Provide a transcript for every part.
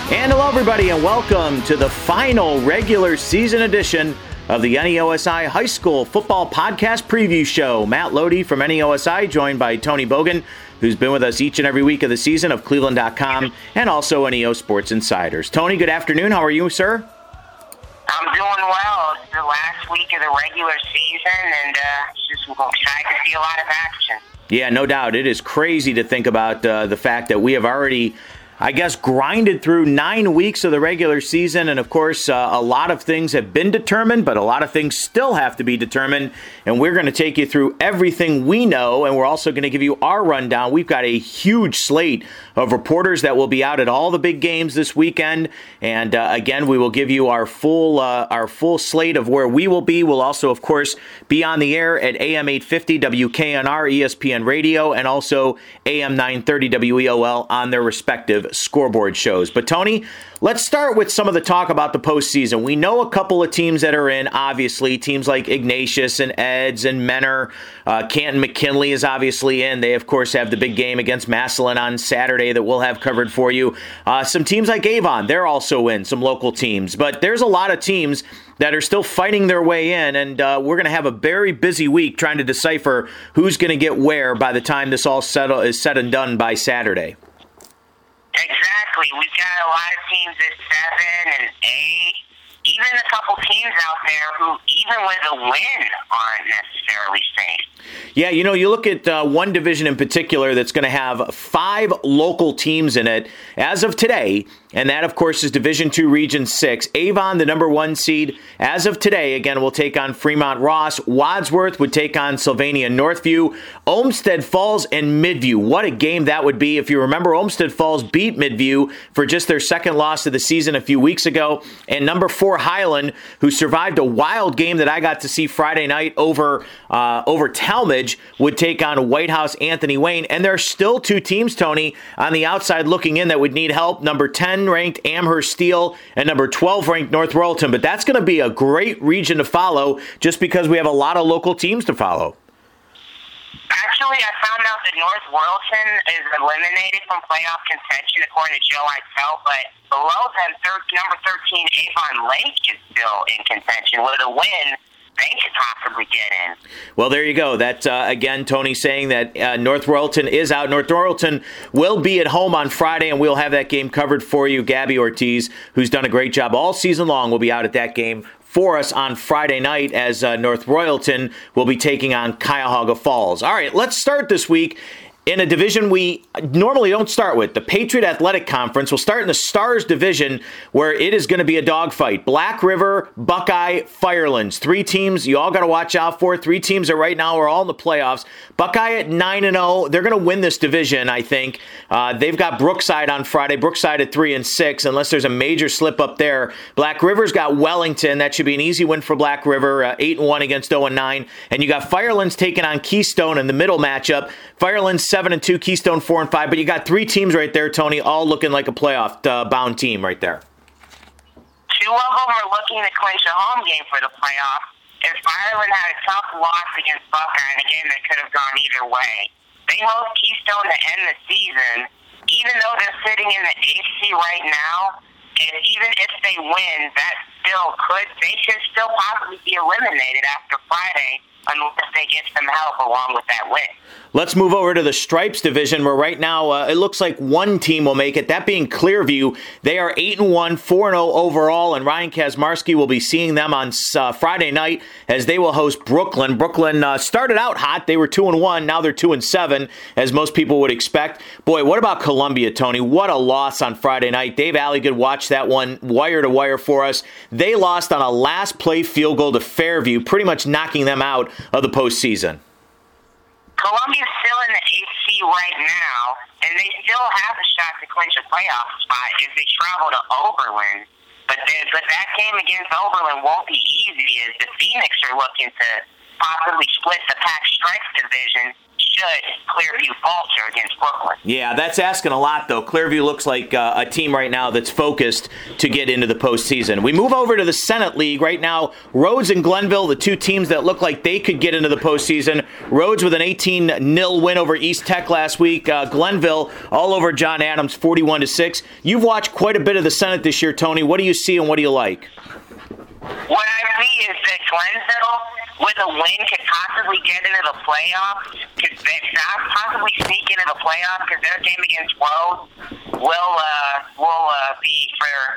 And hello, everybody, and welcome to the final regular season edition of the NEOSI High School Football Podcast Preview Show. Matt Lodi from NEOSI, joined by Tony Bogan, who's been with us each and every week of the season of Cleveland.com, and also NEO Sports Insiders. Tony, good afternoon. How are you, sir? I'm doing well. It's the last week of the regular season, and just excited to see a lot of action. Yeah, no doubt. It is crazy to think about the fact that we have already, I guess, grinded through 9 weeks of the regular season. And, of course, a lot of things have been determined, but a lot of things still have to be determined. And we're going to take you through everything we know, and we're also going to give you our rundown. We've got a huge slate of reporters that will be out at all the big games this weekend. And, again, we will give you our full slate of where we will be. We'll also, of course, be on the air at AM 850 WKNR, ESPN Radio, and also AM 930 WEOL on their respective scoreboard shows. But Tony, let's start with some of the talk about the postseason. We know a couple of teams that are in, obviously, teams like Ignatius and Eds and Menor. Canton McKinley is obviously in. They, of course, have the big game against Massillon on Saturday that we'll have covered for you. Some teams like Avon, they're also in, some local teams. But there's a lot of teams that are still fighting their way in, and we're going to have a very busy week trying to decipher who's going to get where by the time this all is said and done by Saturday. Exactly. We've got a lot of teams at 7 and 8, even a couple teams out there who, even with a win, aren't necessarily safe. Yeah, you know, you look at one division in particular that's going to have 5 local teams in it as of today, and that, of course, is Division II Region 6. Avon, the number 1 seed, as of today, again, will take on Fremont Ross. Wadsworth would take on Sylvania Northview. Olmsted Falls and Midview. What a game that would be. If you remember, Olmsted Falls beat Midview for just their second loss of the season a few weeks ago. And number 4, Highland, who survived a wild game that I got to see Friday night over Talmadge, would take on White House Anthony Wayne. And there are still 2 teams, Tony, on the outside looking in that would need help. Number 10 ranked Amherst Steel and number 12 ranked North Royalton. But that's going to be a great region to follow just because we have a lot of local teams to follow. Actually, I found out that North Royalton is eliminated from playoff contention according to Joe Eitel, but below them, number 13 Avon Lake is still in contention. With a win, they could possibly get in. Well, there you go. That's, again, Tony saying that North Royalton is out. North Royalton will be at home on Friday, and we'll have that game covered for you. Gabby Ortiz, who's done a great job all season long, will be out at that game for us on Friday night as North Royalton will be taking on Cuyahoga Falls. All right, let's start this week in a division we normally don't start with, the Patriot Athletic Conference. We'll start in the Stars division, where it is going to be a dogfight. Black River, Buckeye, Firelands. 3 teams you all got to watch out for. 3 teams that right now are all in the playoffs. Buckeye at 9-0. They're going to win this division, I think. They've got Brookside on Friday. Brookside at 3-6, unless there's a major slip up there. Black River's got Wellington. That should be an easy win for Black River. 8-1 against 0-9. And you got Firelands taking on Keystone in the middle matchup. Firelands 7-2, Keystone 4-5, but you got 3 teams right there, Tony, all looking like a playoff bound team right there. 2 of them are looking to clinch a home game for the playoffs. If Ireland had a tough loss against Buckeye in a game that could have gone either way, they host Keystone to end the season. Even though they're sitting in the 8th seed right now, and even if they win, they could still possibly be eliminated after Friday unless they get some help along with that win. Let's move over to the Stripes division, where right now it looks like 1 team will make it, that being Clearview. They are 8-1, 4-0 overall, and Ryan Kazmarski will be seeing them on Friday night as they will host Brooklyn. Brooklyn started out hot. They were 2-1. Now they're 2-7, as most people would expect. Boy, what about Columbia, Tony? What a loss on Friday night. Dave Alligood watched that one wire to wire for us. They lost on a last play field goal to Fairview, pretty much knocking them out of the postseason. Columbia's still in the 8th seed right now, and they still have a shot to clinch a playoff spot if they travel to Oberlin. But that game against Oberlin won't be easy, as the Phoenix are looking to possibly split the Pac Stripes division should Clearview falter against Brooklyn. Yeah, that's asking a lot, though. Clearview looks like a team right now that's focused to get into the postseason. We move over to the Senate League. Right now, Rhodes and Glenville, the two teams that look like they could get into the postseason. Rhodes with an 18-0 win over East Tech last week. Glenville all over John Adams, 41-6. You've watched quite a bit of the Senate this year, Tony. What do you see and what do you like? What I see is that Glenville, with a win, could possibly get into the playoffs, could possibly sneak into the playoffs, because their game against Rhodes will also be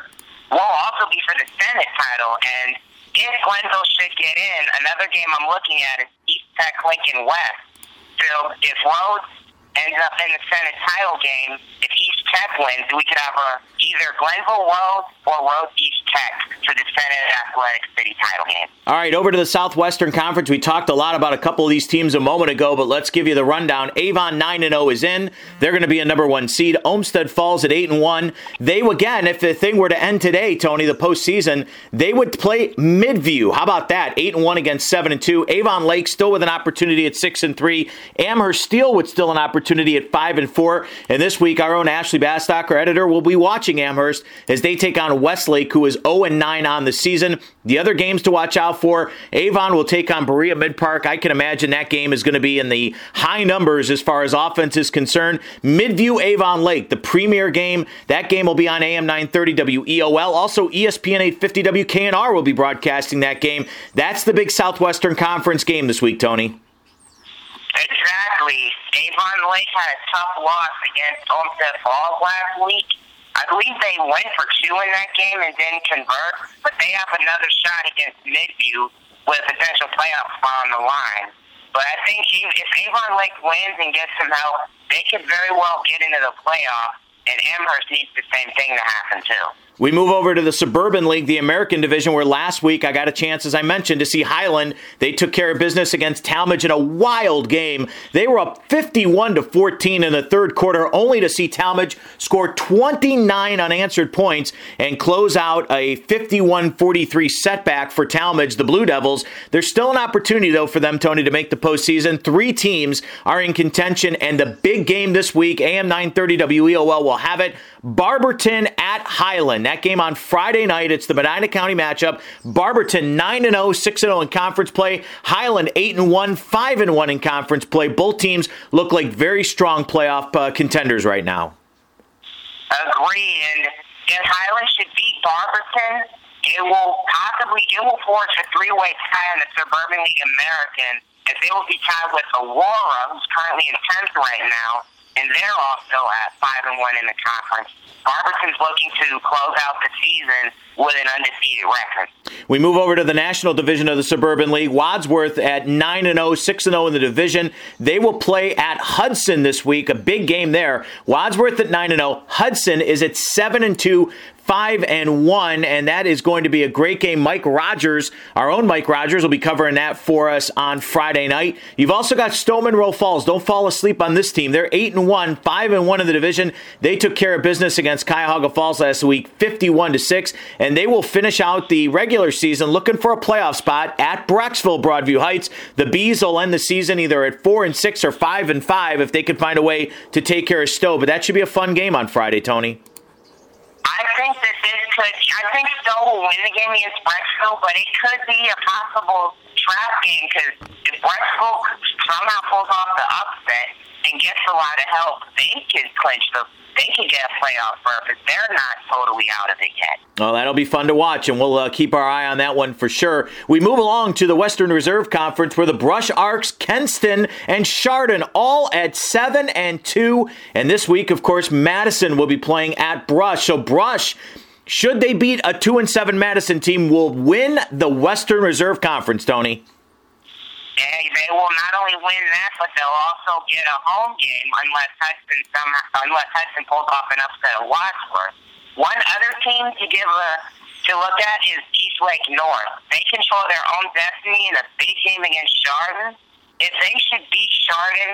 for the Senate title. And if Glenville should get in, another game I'm looking at is East Tech Lincoln West. So if Rhodes ends up in the Senate title game, if East Tech wins, we could have either Glenville Rhodes or Rhodes East Tech for the Senate Athletic City title game. All right, over to the Southwestern Conference. We talked a lot about a couple of these teams a moment ago, but let's give you the rundown. Avon 9-0 is in. They're going to be a number 1 seed. Olmsted Falls at 8-1. They, again, if the thing were to end today, Tony, the postseason, they would play Midview. How about that? 8-1 against 7-2. Avon Lake still with an opportunity at 6-3. Amherst Steel with still an opportunity at 5-4. And this week, our own Ashley Bastock, our editor, will be watching Amherst as they take on Westlake, who is 0-9 on the season. The other games to watch out for, Avon will take on Berea Mid-Park. I can imagine that game is going to be in the high numbers as far as offense is concerned. Midview Avon Lake, the premier game. That game will be on AM 930 WEOL. Also, ESPN 850 WKNR will be broadcasting that game. That's the big Southwestern Conference game this week, Tony. Exactly. Avon Lake had a tough loss against Olmsted Falls last week. I believe they went for 2 in that game and didn't convert, but they have another shot against Midview with a potential playoff spot on the line. But I think if Avon Lake wins and gets some help, they could very well get into the playoffs, and Amherst needs the same thing to happen too. We move over to the Suburban League, the American Division, where last week I got a chance, as I mentioned, to see Highland. They took care of business against Talmadge in a wild game. They were up 51-14 in the third quarter, only to see Talmadge score 29 unanswered points and close out a 51-43 setback for Talmadge, the Blue Devils. There's still an opportunity, though, for them, Tony, to make the postseason. 3 teams are in contention, and the big game this week, AM 930 WEOL will have it. Barberton at Highland. That game on Friday night. It's the Medina County matchup. Barberton 9-0, 6-0 in conference play. Highland 8-1, 5-1 in conference play. Both teams look like very strong playoff contenders right now. Agree. And if Highland should beat Barberton, it will force a 3-way tie in the Suburban League American, as they will be tied with Aurora, who's currently in 10th right now. And they're also at 5-1 in the conference. Barberton's looking to close out the season with an undefeated record. We move over to the National Division of the Suburban League. Wadsworth at 9-0, 6-0 in the division. They will play at Hudson this week. A big game there. Wadsworth at 9-0. Hudson is at 7-2. 5-1, and that is going to be a great game. Mike Rogers, our own Mike Rogers, will be covering that for us on Friday night. You've also got Stowe Monroe Falls. Don't fall asleep on this team. They're 8-1, 5-1 in the division. They took care of business against Cuyahoga Falls last week, 51-6, and they will finish out the regular season looking for a playoff spot at Brecksville, Broadview Heights. The Bees will end the season either at 4-6 or 5-5 if they can find a way to take care of Stowe. But that should be a fun game on Friday, Tony. I think Stowe will win the game against Brecksville, but it could be a possible trap game, because if Brecksville somehow pulls off the upset and gets a lot of help, they can get a playoff berth, but they're not totally out of it yet. Well, that'll be fun to watch, and we'll keep our eye on that one for sure. We move along to the Western Reserve Conference, where the Brush Arcs, Kenston, and Chardon all at 7-2. And this week, of course, Madison will be playing at Brush. So Brush, should they beat a 2-7 Madison team, will win the Western Reserve Conference, Tony. Yeah, they will not only win that, but they'll also get a home game unless Hudson pulls off an upset of Wadsworth. One other team to look at is Eastlake North. They control their own destiny in a big game against Chardon. If they should beat Chardon,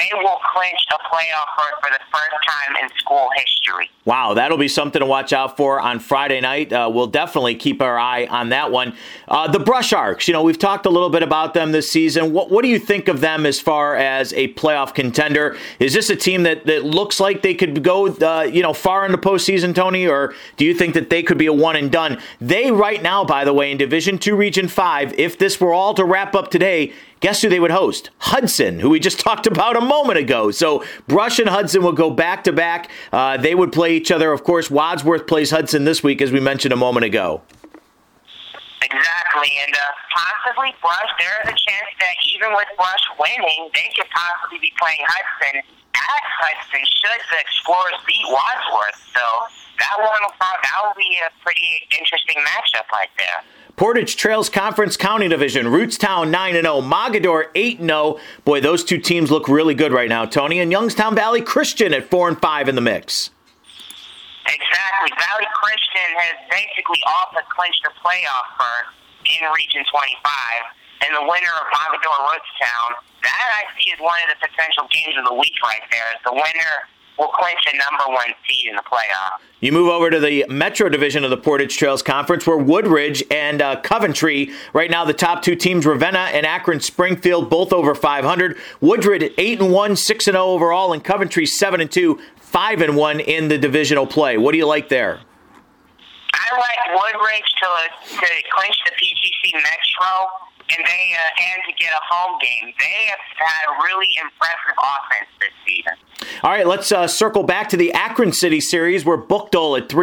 they will clinch a playoff berth for the first time in school history. Wow, that'll be something to watch out for on Friday night. We'll definitely keep our eye on that one. The Brush Arcs, we've talked a little bit about them this season. What do you think of them as far as a playoff contender? Is this a team that looks like they could go, far in the postseason, Tony, or do you think that they could be a one and done? They right now, by the way, in Division II, Region 5, if this were all to wrap up today, guess who they would host? Hudson, who we just talked about a moment ago. So Brush and Hudson will go back-to-back. They would play each other. Of course, Wadsworth plays Hudson this week, as we mentioned a moment ago. Exactly, and possibly Brush, there is a chance that even with Brush winning, they could possibly be playing Hudson at Hudson should the Explorers beat Wadsworth. So that will be a pretty interesting matchup right there. Portage Trails Conference County Division, Rootstown 9-0, Mogadore 8-0. Boy, those two teams look really good right now, Tony. And Youngstown Valley Christian at 4-5 in the mix. Exactly. Valley Christian has basically also clinched a playoff berth in Region 25. And the winner of Mogadore Rootstown, that I see as one of the potential games of the week right there. The winner will clinch a number 1 seed in the playoff. You move over to the Metro Division of the Portage Trails Conference, where Woodridge and Coventry, right now the top two teams, Ravenna and Akron Springfield, both over 500. Woodridge 8-1, 6-0 overall, and Coventry 7-2, 5-1 in the divisional play. What do you like there? I like Woodridge to clinch the PTC Metro and to get a home game. They have had a really impressive offense this season. All right, let's circle back to the Akron City Series, where Bookdale at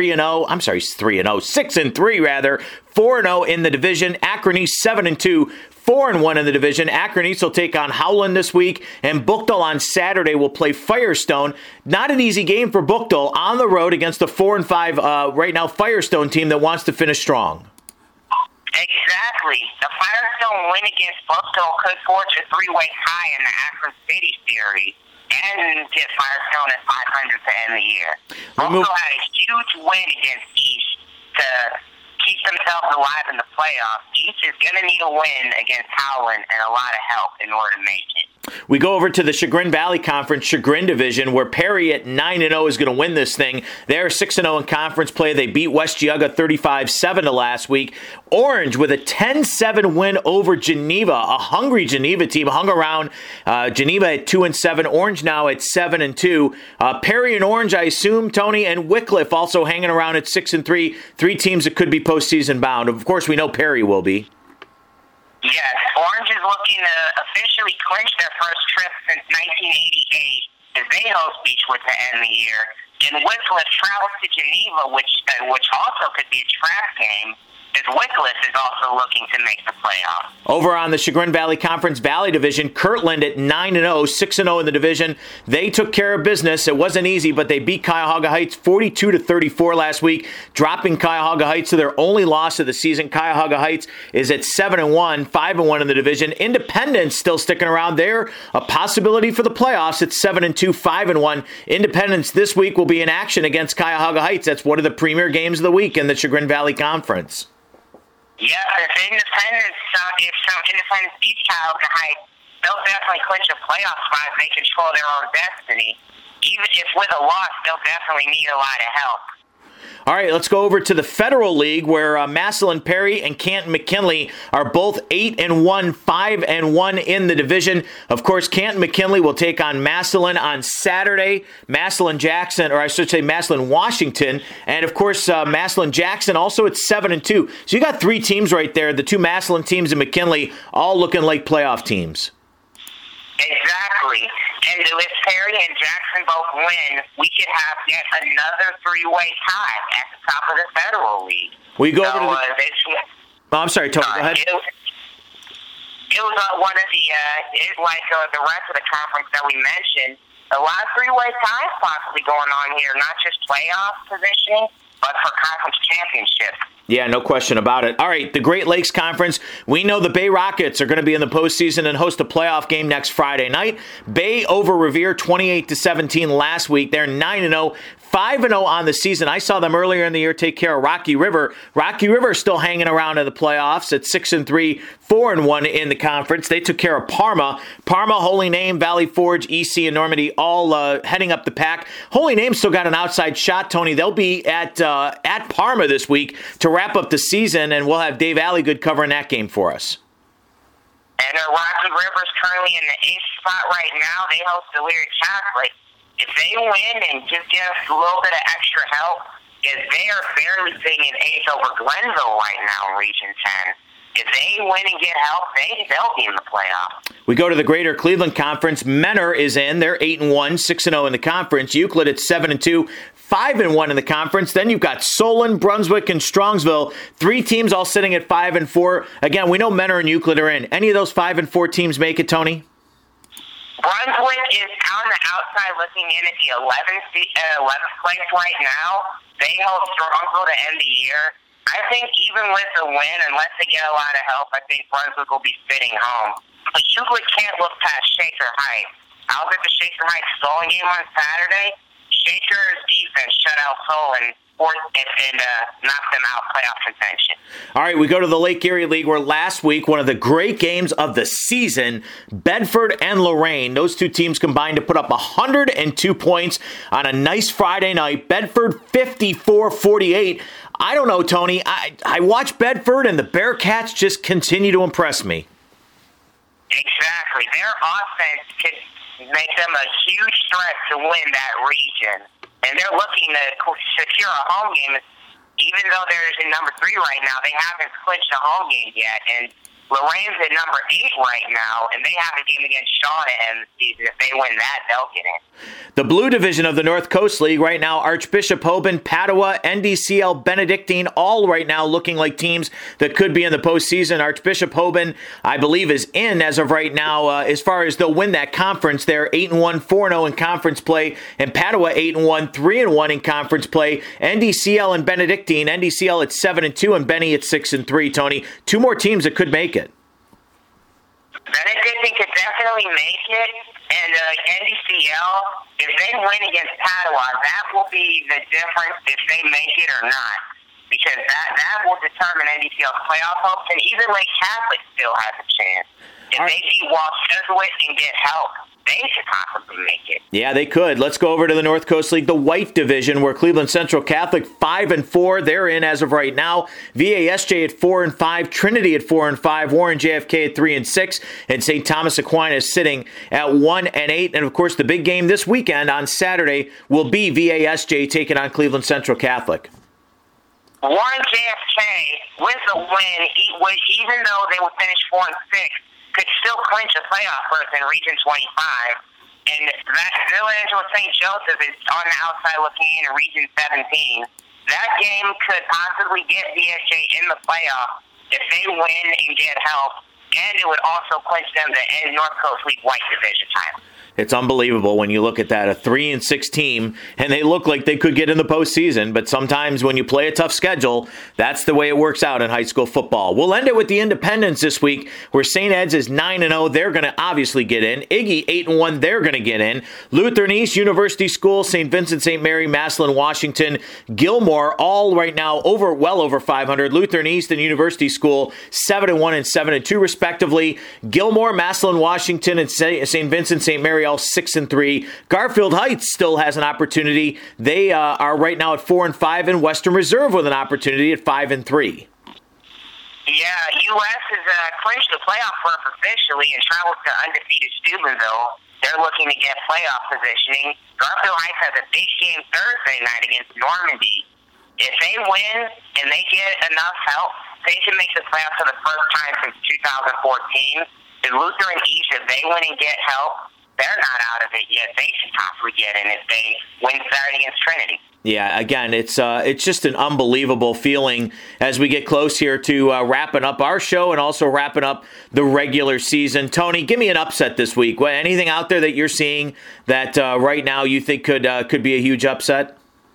6-3 rather, 4-0 in the division. Akron East 7-2, 4-1 in the division. Akron East will take on Howland this week, and Bookdale on Saturday will play Firestone. Not an easy game for Bookdale on the road against the 4-5 right now Firestone team that wants to finish strong. Exactly. The Firestone win against Bookdale could forge a 3-way tie in the Akron City Series and get Firestone at 500 to end the year. Bookdale had a huge win against East to keep themselves alive in the playoffs. East is going to need a win against Howland and a lot of help in order to make it. We go over to the Chagrin Valley Conference Chagrin Division, where Perry at 9-0 is going to win this thing. They're 6-0 in conference play. They beat West Geauga 35-7 last week. Orange with a 10-7 win over Geneva. A hungry Geneva team hung around. Geneva at 2-7. Orange now at 7-2. Perry and Orange, I assume, Tony, and Wycliffe also hanging around at 6-3. Three teams that could be postseason bound. Of course, we know Perry will be. Yes, Orange is looking to officially clinch their first trip since 1988 as they host Beechwood to end the year. And Wycliffe travels to Geneva, which also could be a trap game, as Wycliffe is also looking to make the playoffs. Over on the Chagrin Valley Conference Valley Division, Kirtland at 9-0, 6-0 in the division. They took care of business. It wasn't easy, but they beat Cuyahoga Heights 42-34 last week, dropping Cuyahoga Heights to their only loss of the season. Cuyahoga Heights is at 7-1, 5-1 in the division. Independence still sticking around there. A possibility for the playoffs at 7-2, 5-1. Independence this week will be in action against Cuyahoga Heights. That's one of the premier games of the week in the Chagrin Valley Conference. Yeah, if Independence beats Cuyahoga Heights, they'll definitely clinch a playoff spot. They control their own destiny. Even if with a loss, they'll definitely need a lot of help. All right, let's go over to the Federal League, where Massillon Perry and Canton McKinley are both 8-1, 5-1 in the division. Of course, Canton McKinley will take on Massillon on Saturday. Massillon Washington, and of course, Massillon Jackson also at 7-2. So you got three teams right there. The two Massillon teams and McKinley all looking like playoff teams. Exactly. And if Perry and Jackson both win, we could have yet another 3-way tie at the top of the Federal League. We go over to I'm sorry, Tony, go ahead. It was one of the, the rest of the conference that we mentioned, a lot of 3-way ties possibly going on here, not just playoff positioning, but for conference championship. Yeah, no question about it. All right, the Great Lakes Conference. We know the Bay Rockets are going to be in the postseason and host a playoff game next Friday night. Bay over Revere 28-17 last week. They're 9-0, 5-0 on the season. I saw them earlier in the year take care of Rocky River. Rocky River still hanging around in the playoffs at 6-3, 4-1 in the conference. They took care of Parma. Parma, Holy Name, Valley Forge, EC, and Normandy all heading up the pack. Holy Name still got an outside shot, Tony. They'll be at Parma this week to wrap up the season, and we'll have Dave Alligood covering that game for us. And Rocky River's currently in the 8th spot right now. They host Elyria Catholic. If they win and just give us a little bit of extra help, because they are barely sitting in 8th over Glenville right now in Region 10. If they win and get help, they'll be in the playoffs. We go to the Greater Cleveland Conference. Menor is in. They're 8-1, 6-0 in the conference. Euclid at 7-2, 5-1 in the conference. Then you've got Solon, Brunswick, and Strongsville. 3 teams all sitting at 5-4. Again, we know Menor and Euclid are in. Any of those 5-4 teams make it, Tony? Brunswick is on the outside looking in at the 11th place right now. They host Strongsville to end the year. I think even with the win, unless they get a lot of help, I think Brunswick will be sitting home. But Euclid can't look past Shaker Heights. I was at the Shaker Heights Solon game on Saturday. Shaker's defense shut out Solon and knocked them out playoff contention. All right, we go to the Lake Erie League, where last week, one of the great games of the season, Bedford and Lorain, those two teams combined to put up 102 points on a nice Friday night. Bedford 54-48. I don't know, Tony. I watch Bedford, and the Bearcats just continue to impress me. Exactly. Their offense could make them a huge threat to win that region. And they're looking to secure a home game. Even though they're in number 3 right now, they haven't clinched a home game yet. And Lorain's at number 8 right now, and they have a game against Shaw to end the season. If they win that, they'll get in. The blue division of the North Coast League right now, Archbishop Hoban, Padua, NDCL, Benedictine, all right now looking like teams that could be in the postseason. Archbishop Hoban, I believe, is in as of right now. As far as they'll win that conference, they're 8-1, 4-0 in conference play, and Padua 8-1, 3-1 in conference play. NDCL and Benedictine, NDCL at 7-2, and Benny at 6-3. Tony, 2 more teams that could make it. Benedictine could definitely make it, and NDCL, if they win against Padua, that will be the difference if they make it or not, because that will determine NDCL's playoff hopes, and even Lake Catholic still has a chance. If they beat Walsh Jesuit and get help, they could possibly make it. Yeah, they could. Let's go over to the North Coast League, the white division, where Cleveland Central Catholic 5-4. They're in as of right now. VASJ at 4-5, Trinity at 4-5, Warren JFK at 3-6, and St. Thomas Aquinas sitting at 1-8. And of course, the big game this weekend on Saturday will be VASJ taking on Cleveland Central Catholic. Warren JFK with the win, even though they would finish 4-6. Could still clinch a playoff berth in Region 25. And that Villa Angela St. Joseph is on the outside looking in Region 17. That game could possibly get VSJ in the playoff if they win and get help. And it would also clinch them the North Coast League White Division title. It's unbelievable when you look at that, a 3-6 team, and they look like they could get in the postseason. But sometimes when you play a tough schedule, that's the way it works out in high school football. We'll end it with the Independents this week, where St. Ed's is 9-0. They're going to obviously get in. Iggy 8-1. They're going to get in. Lutheran East, University School, St. Vincent, St. Mary, Massillon, Washington, Gilmore, all right now well over 500. Lutheran East and University School 7-1 and 7-2 respectively. Gilmore, Massillon, Washington, and St. Vincent, St. Mary all 6-3. Garfield Heights still has an opportunity. They are right now at 4-5, and Western Reserve with an opportunity at 5-3. Yeah, U.S. has clinched the playoff berth officially and travels to undefeated Steubenville. They're looking to get playoff positioning. Garfield Heights has a big game Thursday night against Normandy. If they win and they get enough help, they can make the playoffs for the first time since 2014. The Lutheran East, if they win and get help, they're not out of it yet. They should possibly get in if they win Saturday against Trinity. Yeah, again, it's just an unbelievable feeling as we get close here to wrapping up our show and also wrapping up the regular season. Tony, give me an upset this week. Anything out there that you're seeing that right now you think could be a huge upset?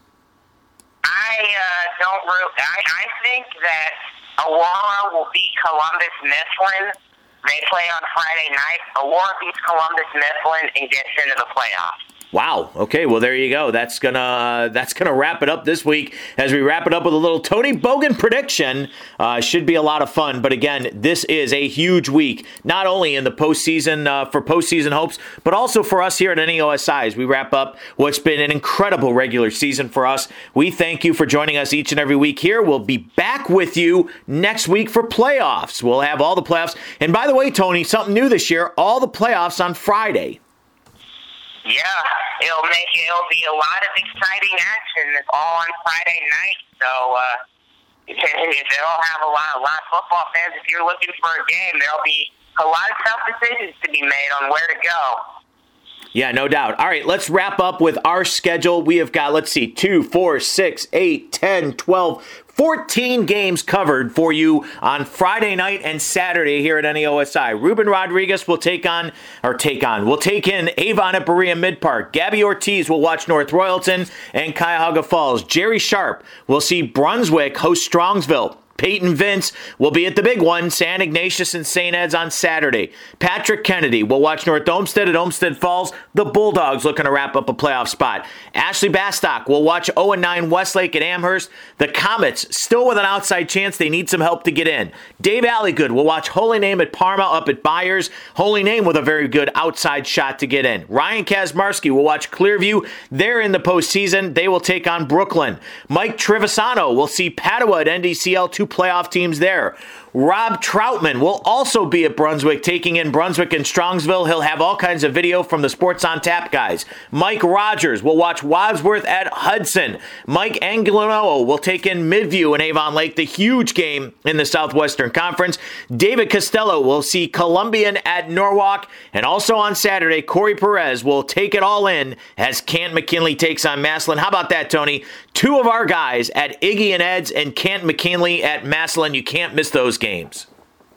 I think that Aurora will beat Columbus Mifflin. They play on Friday night. Aurora beats Columbus Mifflin and gets into the playoffs. Wow. Okay. Well, there you go. That's gonna wrap it up this week. As we wrap it up with a little Tony Bogan prediction, should be a lot of fun. But again, this is a huge week, not only in the postseason for postseason hopes, but also for us here at NEOSI as we wrap up what's been an incredible regular season for us. We thank you for joining us each and every week here. We'll be back with you next week for playoffs. We'll have all the playoffs. And by the way, Tony, something new this year: all the playoffs on Friday. Yeah, it'll be a lot of exciting action. It's all on Friday night, so they'll have a lot of football fans. If you're looking for a game, there'll be a lot of tough decisions to be made on where to go. Yeah, no doubt. All right, let's wrap up with our schedule. We have got, 2, 4, 6, 8, 10, 12, 14 games covered for you on Friday night and Saturday here at NEOSI. Ruben Rodriguez will take in Avon at Berea Mid-Park. Gabby Ortiz will watch North Royalton and Cuyahoga Falls. Jerry Sharp will see Brunswick host Strongsville. Peyton Vince will be at the big one, San Ignatius and St. Ed's on Saturday. Patrick Kennedy will watch North Olmsted at Olmsted Falls. The Bulldogs looking to wrap up a playoff spot. Ashley Bastock will watch 0-9 Westlake at Amherst. The Comets still with an outside chance. They need some help to get in. Dave Alligood will watch Holy Name at Parma up at Byers. Holy Name with a very good outside shot to get in. Ryan Kazmarski will watch Clearview. They're in the postseason. They will take on Brooklyn. Mike Trevisano will see Padua at NDCL, 2 playoff teams there. Rob Troutman will also be at Brunswick, taking in Brunswick and Strongsville. He'll have all kinds of video from the Sports on Tap guys. Mike Rogers will watch Wadsworth at Hudson. Mike Angelino will take in Midview and Avon Lake, the huge game in the Southwestern Conference. David Costello will see Columbian at Norwalk. And also on Saturday, Corey Perez will take it all in as Canton McKinley takes on Massillon. How about that, Tony? 2 of our guys at Iggy and Ed's and Canton McKinley at Massillon. You can't miss those games.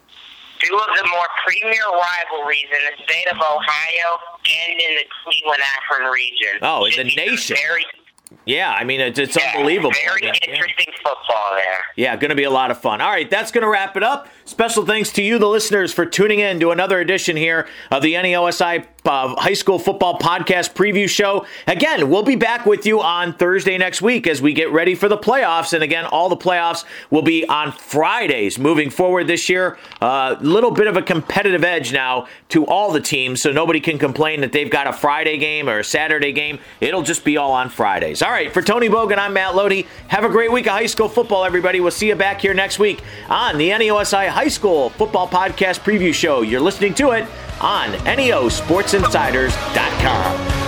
2 of the more premier rivalries in the state of Ohio and in the Cleveland-Akron region. Oh, in the nation. Yeah, I mean, it's unbelievable. Very interesting football there. Yeah, going to be a lot of fun. All right, that's going to wrap it up. Special thanks to you, the listeners, for tuning in to another edition here of the NEOSI High School Football Podcast Preview Show. Again, we'll be back with you on Thursday next week as we get ready for the playoffs. And again, all the playoffs will be on Fridays moving forward this year. A little bit of a competitive edge now to all the teams, so nobody can complain that they've got a Friday game or a Saturday game. It'll just be all on Fridays. All right, for Tony Bogan, I'm Matt Lodi. Have a great week of high school football, everybody. We'll see you back here next week on the NEOSI High School Football Podcast Preview Show. You're listening to it on NEOSportsinsiders.com.